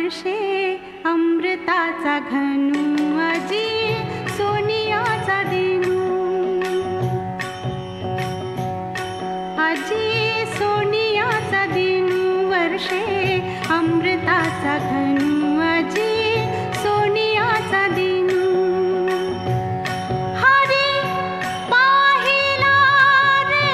वर्षे अमृताचा घनू अजी सोनियाचा दिनू अजी सोनियाचा दिनू वर्षे अमृताचा घनू अजी सोनियाचा दिनू हरी पाहिला रे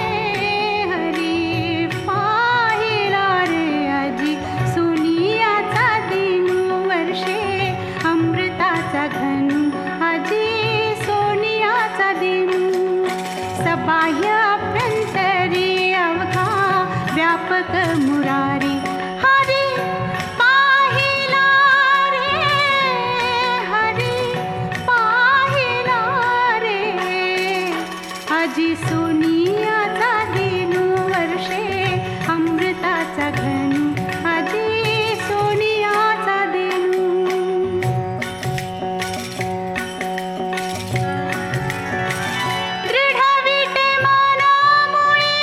हरी पाहिला रे अजी सोनियाचा दिनू वर्षे अमृताचा घनू अजी सोनियाचा दिनू सबाह्य अभ्यंतरी अवघा व्यापक मुरारी हरी पाहिला रे हरी पाहिला रे अजी सोनियाचा दिनू वर्षे अमृताचा घनू अजी सोनियाचा दिनू दृढ विटे मनामुळे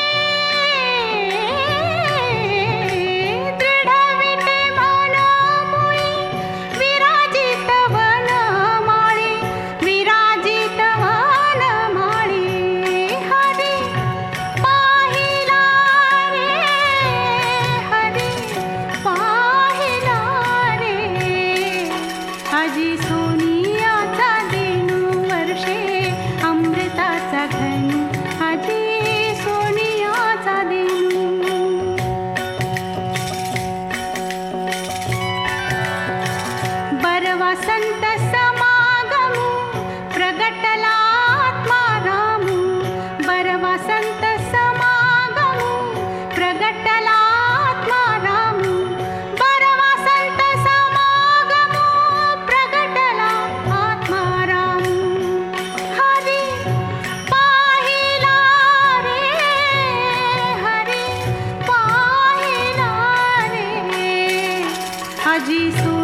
दृढ विटे मनामुळे विराजित वनमाळी विराजित वनमाळी हरी पाहिला रे हरी पाहिला रे अजी सोनियाचा दिनू वर्षे अमृताचा घनू अजी सोनियाचा दिनू बरवा संत समागमू प्रगटला आत्मारामू बरवा संत समागमू प्रगटला आत्मारामू बरवा संत समागमू प्रगटला आत्मारामू हरी पाहिला रे हरी पाहिला रे अजी